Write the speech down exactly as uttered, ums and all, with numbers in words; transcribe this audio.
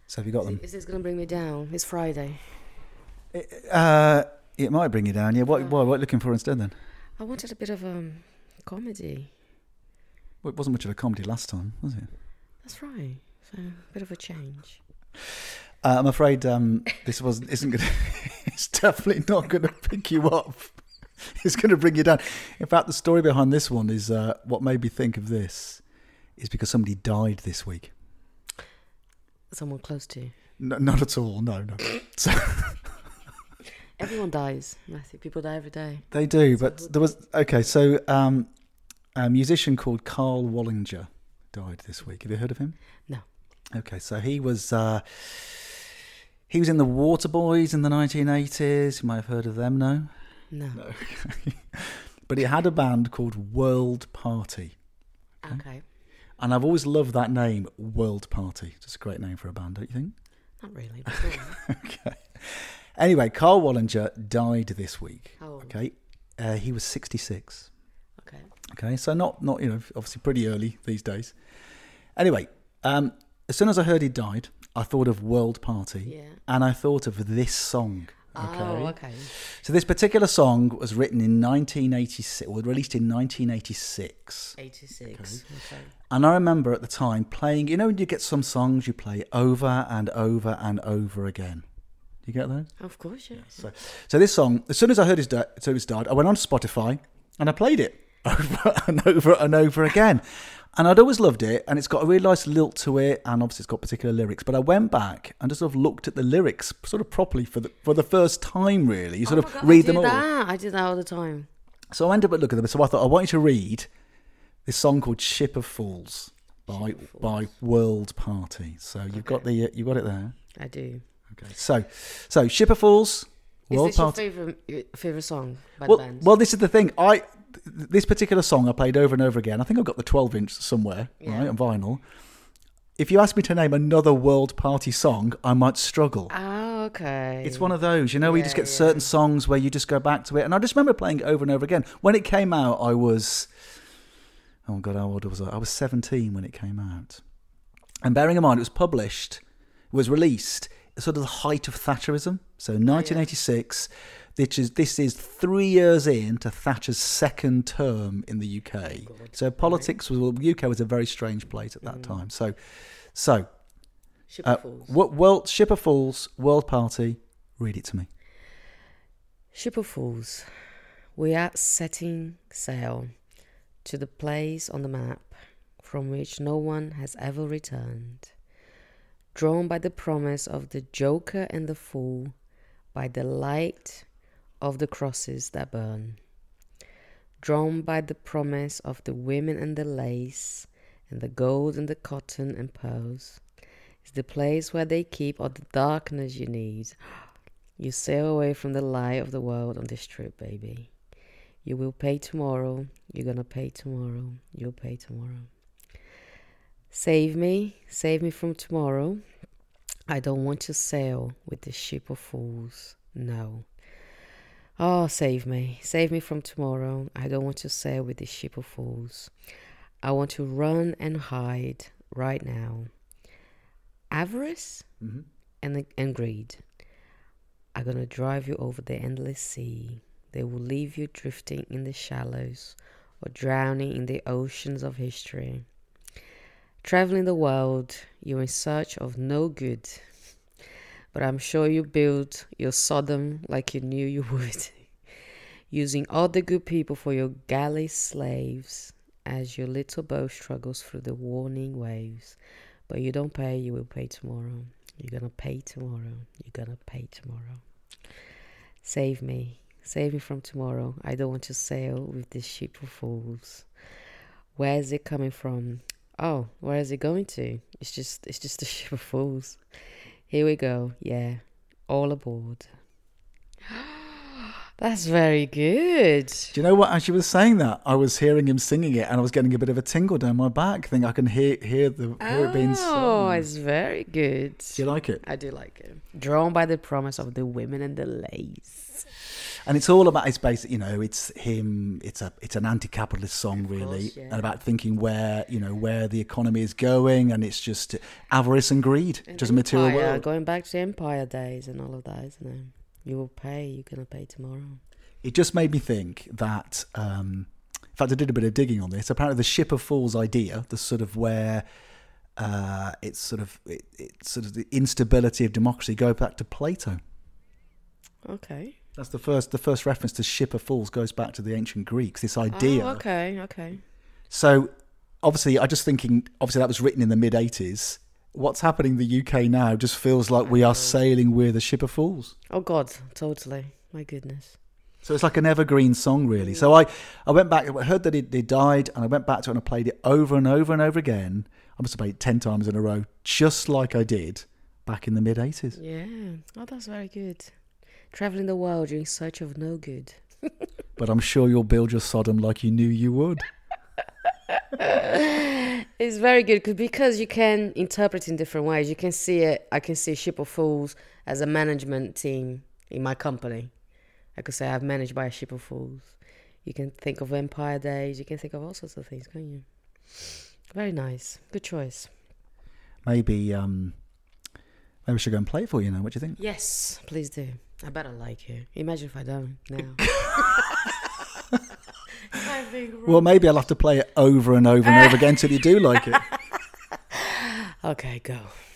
So have you got is them? It, is this going to bring me down? It's Friday. It, uh, it might bring you down. Yeah. What, what, what are you looking for instead then? I wanted a bit of um comedy. Well, it wasn't much of a comedy last time, was it? That's right. So a bit of a change. Uh, I'm afraid um, this wasn't isn't going to. It's definitely not going to pick you up. It's going to bring you down. In fact, the story behind this one is uh, what made me think of this is because somebody died this week. Someone close to you? No, not at all. No, no. So, everyone dies, Matthew. People die every day. They do, but there was okay. So, um, a musician called Carl Wallinger died this week. Have you heard of him? No. Okay, so he was uh, he was in the Waterboys in the nineteen eighties. You might have heard of them. No. No. No. But he had a band called World Party. Okay. okay. And I've always loved that name, World Party. Just a great name for a band, don't you think? Not really. Okay. Anyway, Carl Wallinger died this week. How old? Okay. Uh, he was sixty-six. Okay. Okay, so not, not you know, obviously pretty early these days. Anyway, um, as soon as I heard he died, I thought of World Party. Yeah. And I thought of this song. Okay. Oh, okay. So this particular song was written in nineteen eighty-six, or released in nineteen eighty-six. eighty-six. Okay. okay. And I remember at the time playing, you know, when you get some songs you play over and over and over again. Do you get those? Of course, yeah. yeah so, so this song, as soon as I heard his, di- so his died, I went on Spotify and I played it over and over and over again. And I'd always loved it, and it's got a really nice lilt to it, and obviously it's got particular lyrics. But I went back and just sort of looked at the lyrics sort of properly for the for the first time, really. You sort oh of God, read I them do all. That. I do that all the time. So I ended up looking at them. So I thought, I want you to read this song called Ship of Fools by Ship of Fools. by World Party. So you've Okay. got the uh, you got it there. I do. Okay. So so Ship of Fools, World Is this Party. your favourite, your favourite song by Well, the band? well, this is the thing. I this particular song I played over and over again. I think I've got the twelve inch somewhere, Yeah. right, on vinyl. If you ask me to name another World Party song, I might struggle. Oh, okay. It's one of those, you know, where you Yeah, just get yeah. certain songs where you just go back to it. And I just remember playing it over and over again. When it came out, I was, oh God, how old was I? I was seventeen when it came out. And bearing in mind, it was published, it was released, sort of the height of Thatcherism. So nineteen eighty-six, which is, this is three years into Thatcher's second term in the U K. Oh, God. So politics was, well, the U K was a very strange place at that Mm. time. So, so Ship uh, of Fools. wo- world, Ship of Fools, World Party, read it to me. Ship of Fools. We are setting sail to the place on the map from which no one has ever returned. Drawn by the promise of the Joker and the Fool, by the light of the crosses that burn. Drawn by the promise of the women and the lace, and the gold and the cotton and pearls. It's the place where they keep all the darkness you need. You sail away from the lie of the world on this trip, baby. You will pay tomorrow. You're gonna pay tomorrow. You'll pay tomorrow. Save me. Save me from tomorrow. I don't want to sail with the ship of fools. No. Oh, save me. Save me from tomorrow. I don't want to sail with the ship of fools. I want to run and hide right now. Avarice Mm-hmm. and, and greed are going to drive you over the endless sea. They will leave you drifting in the shallows or drowning in the oceans of history. Traveling the world, you're in search of no good. But I'm sure you built your Sodom like you knew you would. Using all the good people for your galley slaves as your little boat struggles through the warning waves. But you don't pay, you will pay tomorrow. You're gonna pay tomorrow. You're gonna pay tomorrow. Save me. Save me from tomorrow. I don't want to sail with this ship of fools. Where is it coming from? Oh, where is it going to? It's just it's just a ship of fools. Here we go. Yeah. All aboard. That's very good. Do you know what? As you were saying that, I was hearing him singing it, and I was getting a bit of a tingle down my back. I think I can hear hear the hear it being sung. Oh, it's very good. Do you like it? I do like it. Drawn by the promise of the women and the lace. And it's all about, it's basic, you know, it's him, it's a it's an anti-capitalist song, Of really, course, yeah. and about thinking where, you know, where the economy is going, and it's just avarice and greed, And just a material empire, world. Going back to empire days and all of that, isn't it? You will pay, you're going to pay tomorrow. It just made me think that, um, in fact, I did a bit of digging on this. Apparently, the Ship of Fools idea, the sort of where uh, it's sort of it, it's sort of the instability of democracy, go back to Plato. Okay. That's the first. The first reference to Ship of Fools goes back to the ancient Greeks. This idea. Oh, okay, okay. So, obviously, I just thinking. Obviously, that was written in the mid eighties. What's happening in the U K now just feels like we are sailing with a ship of fools. Oh, God, totally. My goodness. So it's like an evergreen song, really. So I, I went back. I heard that he, he died, and I went back to it and I played it over and over and over again. I must have played it ten times in a row, just like I did back in the mid eighties. Yeah. Oh, that's very good. Traveling the world, you're in search of no good. But I'm sure you'll build your Sodom like you knew you would. It's very good 'cause- because you can interpret in different ways. You can see it. I can see Ship of Fools as a management team in my company. I could say I've managed by a ship of fools. You can think of Empire Days. You can think of all sorts of things, can't you? Very nice. Good choice. Maybe, um, maybe we should go and play it for you now. What do you think? Yes, please do. I better like you. Imagine if I don't now. Well, maybe I'll have to play it over and over and over again till you do like it. Okay, go.